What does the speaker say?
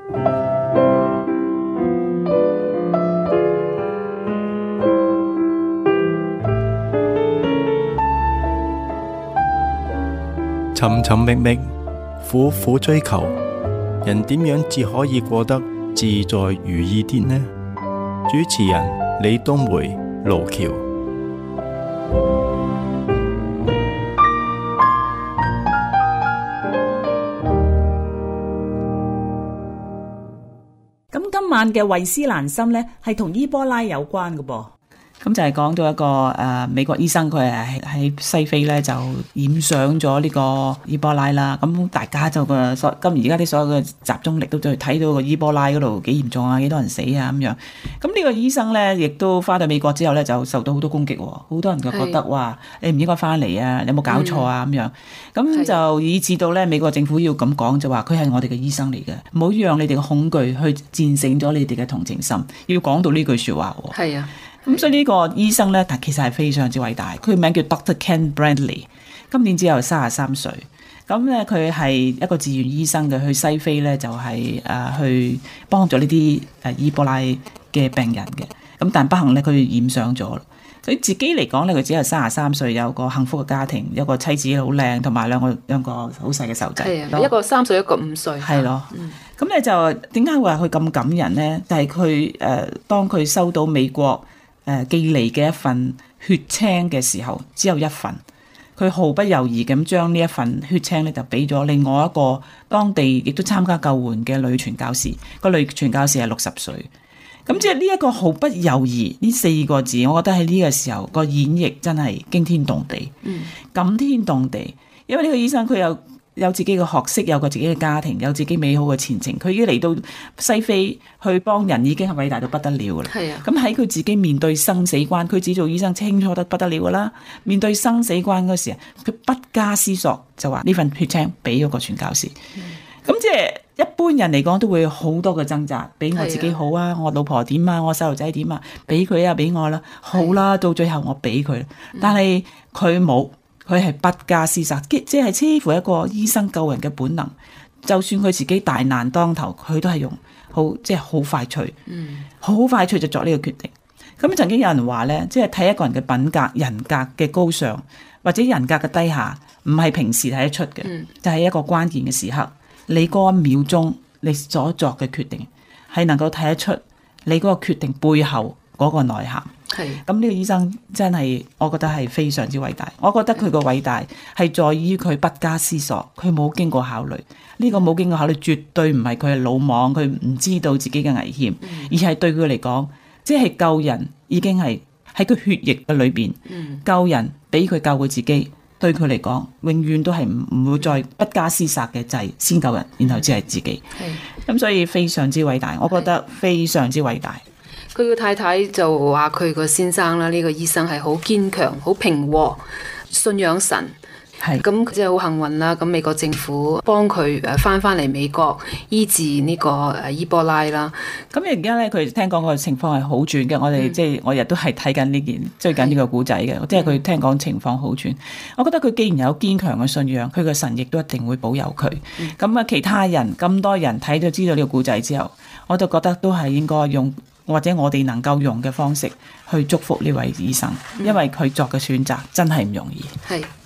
尋尋覓覓，苦苦追求，人點樣至可以過得自在如意啲呢？主持人李東梅、盧橋。 咁今晚嘅慧思蘭心呢，係同伊波拉有關嘅噃。咁就係講到一個美國醫生，佢係喺西非咧就染上咗呢個伊波拉啦。咁大家就今而家啲所有嘅集中力都去睇到個伊波拉嗰度幾嚴重啊，幾多人死啊咁樣。咁呢個醫生咧，亦都翻到美國之後咧，就受到好多攻擊喎。好多人就覺得話你唔應該翻嚟啊，你有冇搞錯啊咁樣。咁就以致到咧美國政府要咁講，就話佢係我哋嘅醫生嚟嘅，唔好讓你哋嘅恐懼去戰勝咗你哋嘅同情心。要講到呢句説話喎。係啊。咁所以呢個醫生咧，但其實係非常之偉大。佢名叫 Dr. Ken Bradley， 今年只有33歲。咁咧佢係一個志願醫生嘅，去西非咧就係去幫助呢啲伊波拉嘅病人嘅。咁但不幸咧，佢染上咗。佢自己嚟講咧，佢只係33歲，有個幸福嘅家庭，有個妻子好靚，同埋兩個好細嘅細路仔。 係啊，一個3歲，一個5歲。 係咯。咁咧就點解話佢咁感人咧？就係佢當佢收到美國寄嚟嘅一份血清嘅時候，只有一份，佢毫不猶豫咁將呢一份血清咧就俾咗另外一個當地亦都參加救援嘅女傳教士。個女傳教士係60歲，咁即係呢一個毫不猶豫呢4個字，我覺得喺呢個時候個演繹真係驚天動地，感天動地。因為呢個醫生佢有自己嘅學識，有個自己嘅家庭，有自己美好嘅前程。佢已經嚟到西非去幫人，已經係偉大到不得了㗎啦。係啊，咁喺佢自己面對生死關，佢自己做醫生清楚得不得了㗎啦。面對生死關嗰時，佢不加思索就話呢份血清俾咗個傳教士。咁即係一般人嚟講都會好多嘅掙扎，俾我自己好啊，我老婆點啊，我細路仔點啊，俾佢啊，俾我啦，好啦，到最後我俾佢。但係佢冇。佢係不加思索，即係似乎一個醫生救人嘅本能。就算佢自己大難當頭，佢都係用好快脆，好快脆就作呢個決定。咁曾經有人話咧，即係睇一個人嘅品格、人格嘅高尚或者人格嘅低下，唔係平時睇得出嘅，就係一個關鍵嘅時刻，你嗰一秒鐘你所作嘅決定，係能夠睇得出你嗰個決定背後嗰個內涵。咁呢個醫生真係，我覺得係非常之偉大。我覺得佢個偉大係在於佢不加思索，佢冇經過考慮。呢個冇經過考慮，絕對唔係佢係魯莽，佢唔知道自己嘅危險，而係對佢嚟講，即係救人已經係喺佢血液嘅裏邊，救人比佢救佢自己，對佢嚟講，永遠都係唔會再不加思索嘅，就係先救人，然後先係自己。咁所以非常之偉大，我覺得非常之偉大。 佢個太太就話佢個先生啦，呢個醫生係好堅強、好平和、信仰神。咁佢真係好幸運啦！咁美國政府幫佢翻嚟美國醫治呢個伊波拉啦。 咁而家咧，佢聽講個情況係好轉嘅。我哋即係我日都係睇緊呢件追緊呢個故仔嘅，即係佢聽講情況好轉。我覺得佢既然有堅強嘅信仰，佢個神亦都一定會保佑佢。咁其他人咁多人睇咗知道呢個故仔之後，我就覺得都係應該用或者我哋能夠用嘅方式去祝福呢位醫生，因為佢作嘅選擇真係唔容易。